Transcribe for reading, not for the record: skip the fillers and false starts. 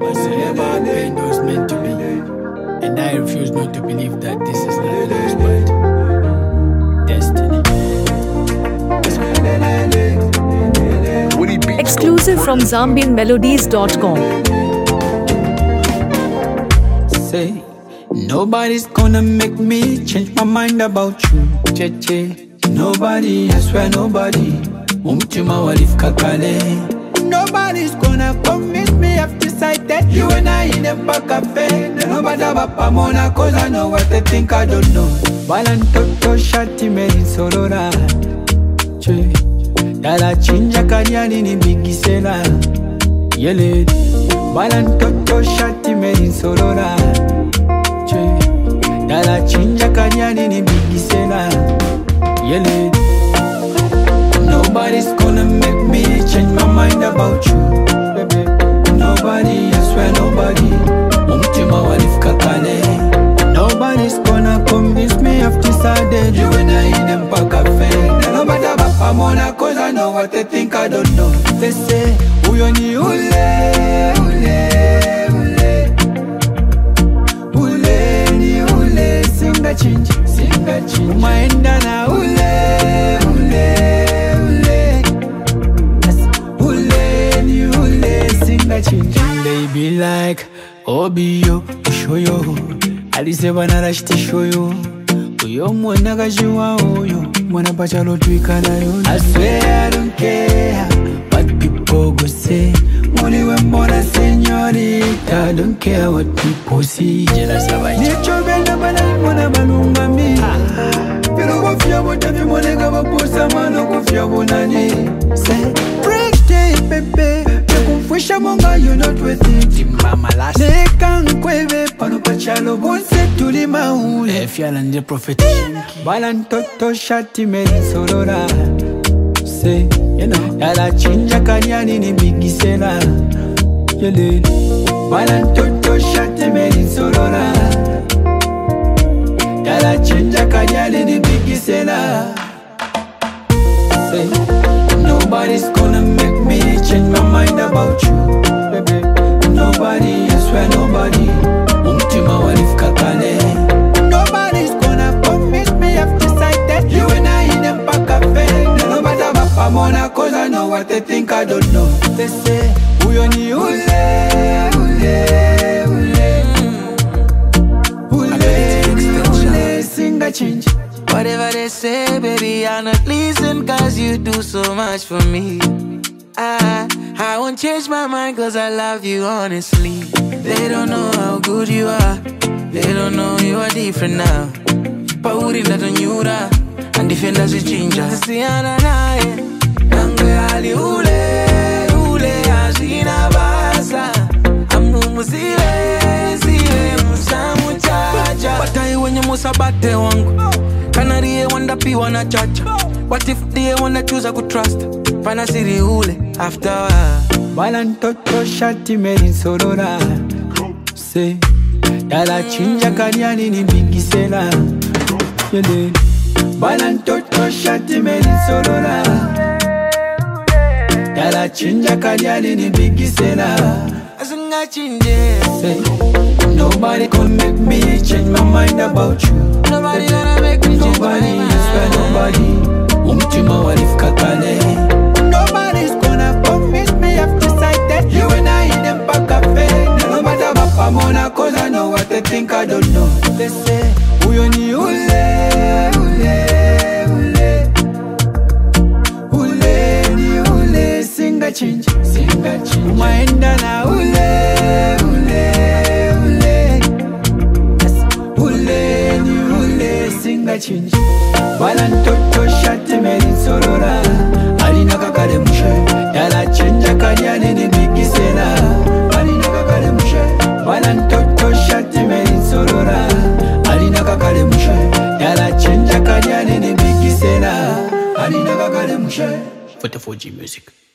Whatsoever pain was meant to be. And I refuse not to believe that this is not lost, but destiny. Exclusive from ZambianMelodies.com. Say, nobody's gonna make me change my mind about you. Che. Nobody, I swear nobody. Umtima walif kakale. Nobody's gonna convince me I've decided you and I in a back cafe. Nobody bapa mona cause I know what they think I don't know. Balantoto shati meri sorora. Che, dala chinja kanyani ni bigisela. Yele, balantoto shati meri sorora. Che, dala chinja kanyani ni bigisela. Yele. Nobody's gonna make me change my mind about you, baby. Nobody, I swear nobody. Umtima walif kakale. Nobody's gonna convince me I've decided you and I in them back cafe. Nobody bapa mona cause I know what they think I don't know. They say, uyo ni ule ni ule. Singa change. Umaenda na ule. They be like, Obiyo, Shoyo, Alice Banarashti Shoyo, Uyo Mwanagajiwa Oyo, Mwanapachalo Twikanayo. I swear I don't care what people go say. Only when Mona Señorita, I don't care what people see. Nicho benda bana mwana balunga mi. Pero kofia botavi monega baposa mano kofia bonani. Say, break day, baby. Fwisha monga you not with it. Mama last. They can't quave pano pachalo bonse tuli maule. If you're the prophet. Balantoto shati meri sorora. Say, you know, yala chinja kanyani ni bigisela. Yele. Balantoto shati meri sorora. Yala chinja kanyani ni bigisela. Say, nobody's gonna make me change my mind about you, baby. Nobody, I swear nobody. Umtima walif kakale. Nobody's gonna convince me I've decided you and I in them back cafe. Nobody bapa mona cause I know what they think I don't know. They say, uyo ni ule. Singa change. Whatever they say, baby, I not listen cause you do so much for me. I won't change my mind cause I love you honestly. They don't know how good you are. They don't know you are different now. Pauri na tonyura and defenders you change. Siana nae Nangwe ali ule Ashina basa Amu zile Musamu chacha Batai wenye musabate wangu Kanarie wanda pi wana chacha. What if they wanna choose a good trust? Pana siri ule after Balantoto shati meri sorora. Say, dala chinja kanyani ni bigisela. Yele. Balantoto shati meri sorora. Dala chinja kanyani ni bigisela. Asunga chinje. Say, nobody gonna make me change my mind about you. Nobody gonna make me change my mind. mind. I swear nobody. Umtima walif kakale. Nobody's gonna convince me I've decided you and I in them back cafe. Nobody bapa mona cause I know what they think I don't know. They say, uyo ni ule ni ule. Singa change. Umaenda na ule. Change. Balantoto shati meri sorora. Alina kakale mushe. Yala chinja kanyani ni bigisela. Alina kakale mushe. Balantoto shati meri sorora. Alina kakale mushe. Yala chinja kanyani ni bigisela. Alina kakale mushe. 44G music.